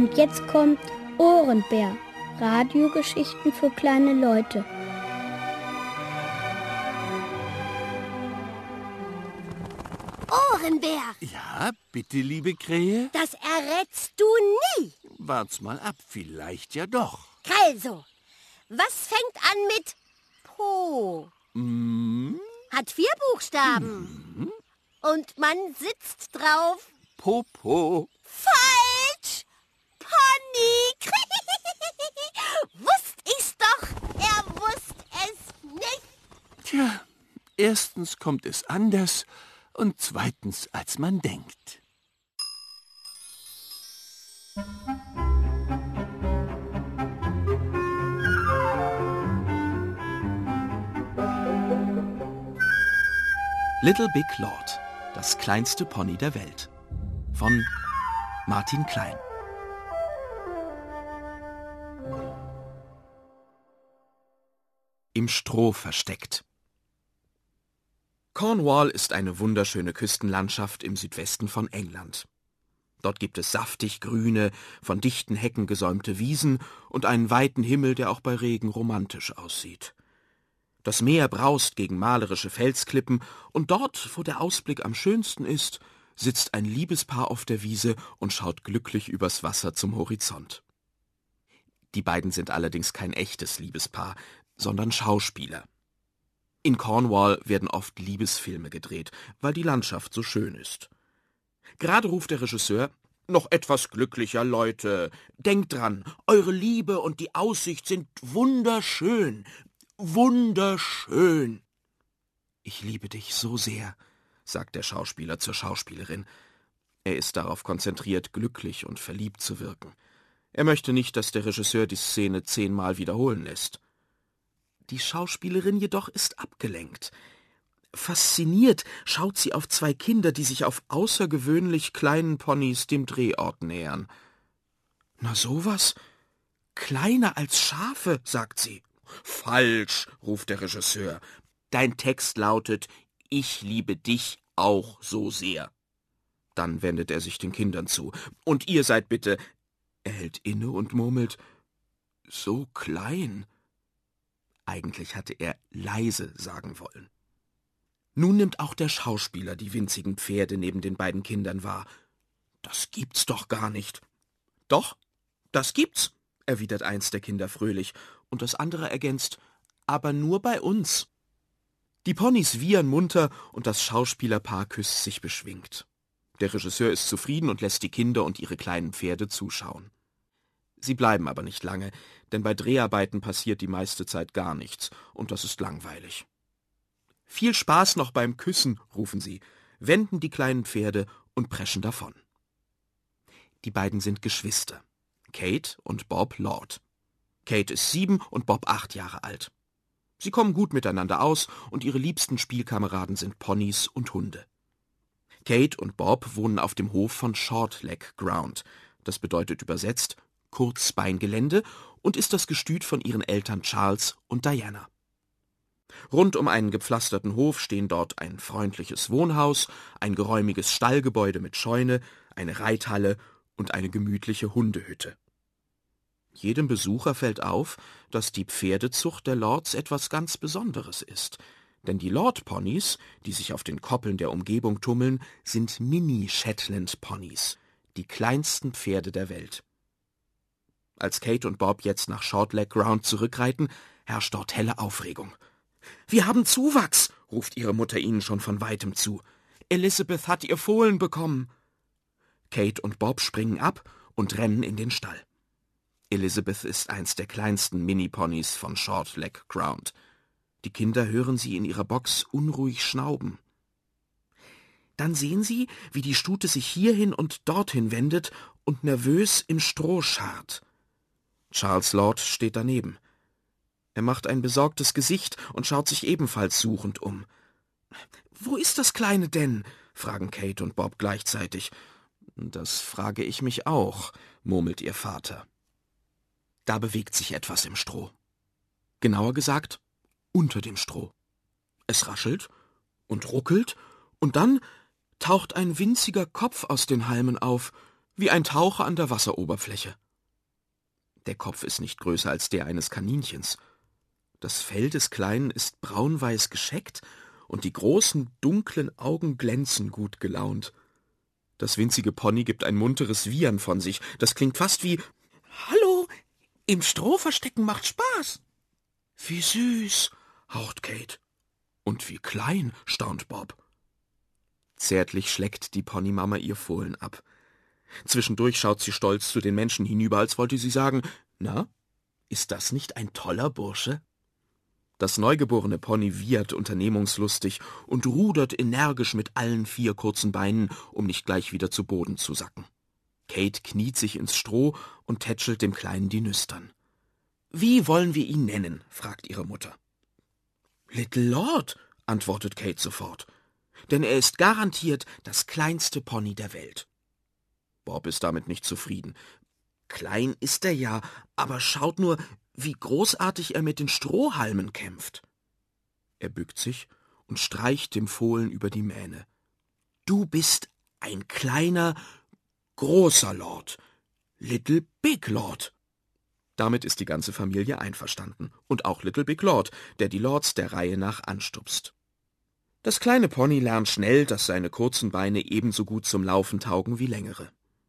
Und jetzt kommt Ohrenbär. Radiogeschichten für kleine Leute. Ohrenbär! Ja, bitte, liebe Krähe? Das errätst du nie! Wart's mal ab, vielleicht ja doch. Also, was fängt an mit Po? Hat 4 Buchstaben. Und man sitzt drauf. Popo. Falsch! Pony! Wusst ich's doch! Er wusst es nicht! Tja, erstens kommt es anders und zweitens, als man denkt. Little Big Lord, das kleinste Pony der Welt. Von Martin Klein. Im Stroh versteckt. Cornwall ist eine wunderschöne Küstenlandschaft im Südwesten von England. Dort gibt es saftig grüne, von dichten Hecken gesäumte Wiesen und einen weiten Himmel, der auch bei Regen romantisch aussieht. Das Meer braust gegen malerische Felsklippen, und dort, wo der Ausblick am schönsten ist, sitzt ein Liebespaar auf der Wiese und schaut glücklich übers Wasser zum Horizont. Die beiden sind allerdings kein echtes Liebespaar, sondern Schauspieler. In Cornwall werden oft Liebesfilme gedreht, weil die Landschaft so schön ist. Gerade ruft der Regisseur: »Noch etwas glücklicher, Leute. Denkt dran, eure Liebe und die Aussicht sind wunderschön. Wunderschön!« »Ich liebe dich so sehr«, sagt der Schauspieler zur Schauspielerin. Er ist darauf konzentriert, glücklich und verliebt zu wirken. Er möchte nicht, dass der Regisseur die Szene 10-mal wiederholen lässt. Die Schauspielerin jedoch ist abgelenkt. Fasziniert schaut sie auf 2 Kinder, die sich auf außergewöhnlich kleinen Ponys dem Drehort nähern. »Na sowas? Kleiner als Schafe«, sagt sie. »Falsch«, ruft der Regisseur. »Dein Text lautet: Ich liebe dich auch so sehr.« Dann wendet er sich den Kindern zu. »Und ihr seid bitte...« Er hält inne und murmelt: »So klein.« Eigentlich hatte er leise sagen wollen. Nun nimmt auch der Schauspieler die winzigen Pferde neben den beiden Kindern wahr. »Das gibt's doch gar nicht.« »Doch, das gibt's«, erwidert eins der Kinder fröhlich, und das andere ergänzt: »Aber nur bei uns.« Die Ponys wiehern munter und das Schauspielerpaar küsst sich beschwingt. Der Regisseur ist zufrieden und lässt die Kinder und ihre kleinen Pferde zuschauen. Sie bleiben aber nicht lange, denn bei Dreharbeiten passiert die meiste Zeit gar nichts, und das ist langweilig. »Viel Spaß noch beim Küssen«, rufen sie, wenden die kleinen Pferde und preschen davon. Die beiden sind Geschwister, Kate und Bob Lord. Kate ist 7 und Bob 8 Jahre alt. Sie kommen gut miteinander aus und ihre liebsten Spielkameraden sind Ponys und Hunde. Kate und Bob wohnen auf dem Hof von Shortleg Ground. Das bedeutet übersetzt Kurzbeingelände und ist das Gestüt von ihren Eltern Charles und Diana. Rund um einen gepflasterten Hof stehen dort ein freundliches Wohnhaus, ein geräumiges Stallgebäude mit Scheune, eine Reithalle und eine gemütliche Hundehütte. Jedem Besucher fällt auf, dass die Pferdezucht der Lords etwas ganz Besonderes ist. Denn die Lord-Ponys, die sich auf den Koppeln der Umgebung tummeln, sind Mini-Shetland-Ponys, die kleinsten Pferde der Welt. Als Kate und Bob jetzt nach Shortleg Ground zurückreiten, herrscht dort helle Aufregung. »Wir haben Zuwachs«, ruft ihre Mutter ihnen schon von weitem zu. »Elizabeth hat ihr Fohlen bekommen.« Kate und Bob springen ab und rennen in den Stall. Elizabeth ist eins der kleinsten Mini-Ponys von Shortleg Ground. Die Kinder hören sie in ihrer Box unruhig schnauben. Dann sehen sie, wie die Stute sich hierhin und dorthin wendet und nervös im Stroh scharrt. Charles Lord steht daneben. Er macht ein besorgtes Gesicht und schaut sich ebenfalls suchend um. »Wo ist das Kleine denn?« fragen Kate und Bob gleichzeitig. »Das frage ich mich auch«, murmelt ihr Vater. Da bewegt sich etwas im Stroh. Genauer gesagt, unter dem Stroh. Es raschelt und ruckelt, und dann taucht ein winziger Kopf aus den Halmen auf, wie ein Taucher an der Wasseroberfläche. Der Kopf ist nicht größer als der eines Kaninchens. Das Fell des Kleinen ist braunweiß gescheckt und die großen, dunklen Augen glänzen gut gelaunt. Das winzige Pony gibt ein munteres Wiehern von sich. Das klingt fast wie »Hallo, im Stroh verstecken macht Spaß.« »Wie süß«, haucht Kate. »Und wie klein«, staunt Bob. Zärtlich schleckt die Ponymama ihr Fohlen ab. Zwischendurch schaut sie stolz zu den Menschen hinüber, als wollte sie sagen, »Na, ist das nicht ein toller Bursche?« Das neugeborene Pony wiehert unternehmungslustig und rudert energisch mit allen 4 kurzen Beinen, um nicht gleich wieder zu Boden zu sacken. Kate kniet sich ins Stroh und tätschelt dem Kleinen die Nüstern. »Wie wollen wir ihn nennen?« fragt ihre Mutter. »Little Lord«, antwortet Kate sofort, »denn er ist garantiert das kleinste Pony der Welt.« Bob ist damit nicht zufrieden. Klein ist er ja, aber schaut nur, wie großartig er mit den Strohhalmen kämpft. Er bückt sich und streicht dem Fohlen über die Mähne. »Du bist ein kleiner, großer Lord, Little Big Lord.« Damit ist die ganze Familie einverstanden, und auch Little Big Lord, der die Lords der Reihe nach anstupst. Das kleine Pony lernt schnell, dass seine kurzen Beine ebenso gut zum Laufen taugen wie längere.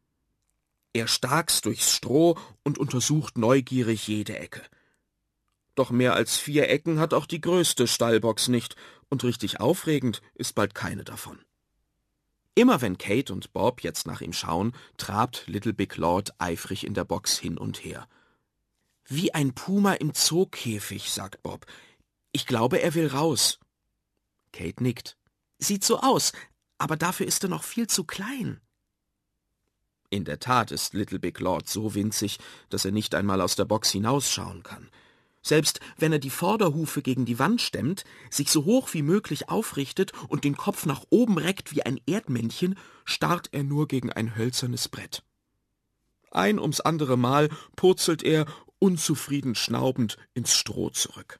Er starkst durchs Stroh und untersucht neugierig jede Ecke. Doch mehr als 4 Ecken hat auch die größte Stallbox nicht, und richtig aufregend ist bald keine davon. Immer wenn Kate und Bob jetzt nach ihm schauen, trabt Little Big Lord eifrig in der Box hin und her. »Wie ein Puma im Zookäfig«, sagt Bob. »Ich glaube, er will raus.« Kate nickt. »Sieht so aus, aber dafür ist er noch viel zu klein.« In der Tat ist Little Big Lord so winzig, dass er nicht einmal aus der Box hinausschauen kann. Selbst wenn er die Vorderhufe gegen die Wand stemmt, sich so hoch wie möglich aufrichtet und den Kopf nach oben reckt wie ein Erdmännchen, starrt er nur gegen ein hölzernes Brett. Ein ums andere Mal purzelt er, unzufrieden schnaubend, ins Stroh zurück.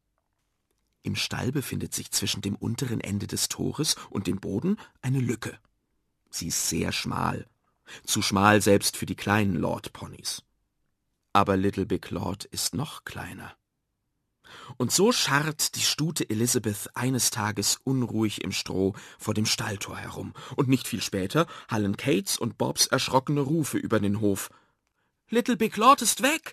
Im Stall befindet sich zwischen dem unteren Ende des Tores und dem Boden eine Lücke. Sie ist sehr schmal. Zu schmal selbst für die kleinen Lord-Ponys. Aber Little Big Lord ist noch kleiner. Und so scharrt die Stute Elizabeth eines Tages unruhig im Stroh vor dem Stalltor herum, und nicht viel später hallen Kates und Bobs erschrockene Rufe über den Hof. »Little Big Lord ist weg!«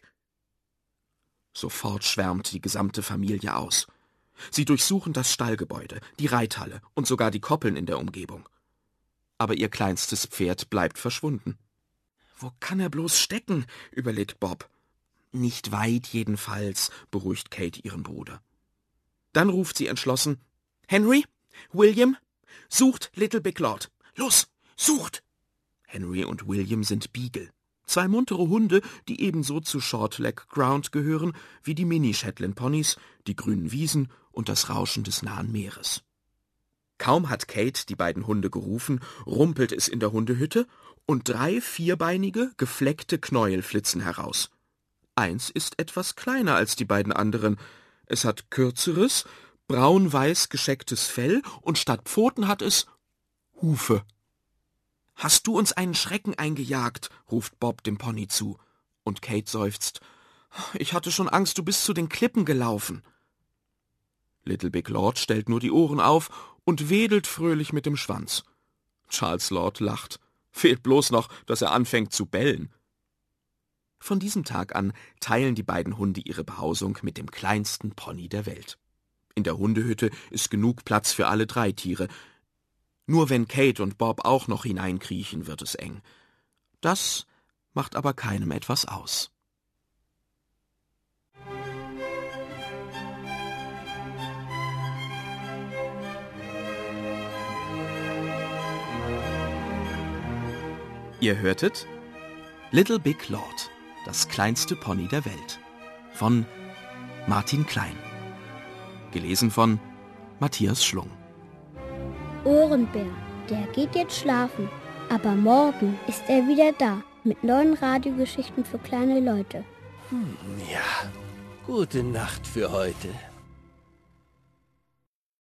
Sofort schwärmt die gesamte Familie aus. Sie durchsuchen das Stallgebäude, die Reithalle und sogar die Koppeln in der Umgebung. Aber ihr kleinstes Pferd bleibt verschwunden. »Wo kann er bloß stecken?« überlegt Bob. »Nicht weit jedenfalls«, beruhigt Kate ihren Bruder. Dann ruft sie entschlossen, »Henry, William, sucht Little Big Lord. Los, sucht!« Henry und William sind Beagle, 2 muntere Hunde, die ebenso zu Shortleg Ground gehören wie die Mini-Shetland-Ponys, die grünen Wiesen und das Rauschen des nahen Meeres. Kaum hat Kate die beiden Hunde gerufen, rumpelt es in der Hundehütte und 3 vierbeinige, gefleckte Knäuel flitzen heraus. Eins ist etwas kleiner als die beiden anderen. Es hat kürzeres, braun-weiß geschecktes Fell und statt Pfoten hat es Hufe. »Hast du uns einen Schrecken eingejagt?« ruft Bob dem Pony zu. Und Kate seufzt. »Ich hatte schon Angst, du bist zu den Klippen gelaufen.« Little Big Lord stellt nur die Ohren auf und wedelt fröhlich mit dem Schwanz. Charles Lord lacht. Fehlt bloß noch, dass er anfängt zu bellen. Von diesem Tag an teilen die beiden Hunde ihre Behausung mit dem kleinsten Pony der Welt. In der Hundehütte ist genug Platz für alle 3 Tiere. Nur wenn Kate und Bob auch noch hineinkriechen, wird es eng. Das macht aber keinem etwas aus. Ihr hörtet Little Big Lord, das kleinste Pony der Welt, von Martin Klein. Gelesen von Matthias Schlung. Ohrenbär, der geht jetzt schlafen. Aber morgen ist er wieder da mit neuen Radiogeschichten für kleine Leute. Ja, gute Nacht für heute.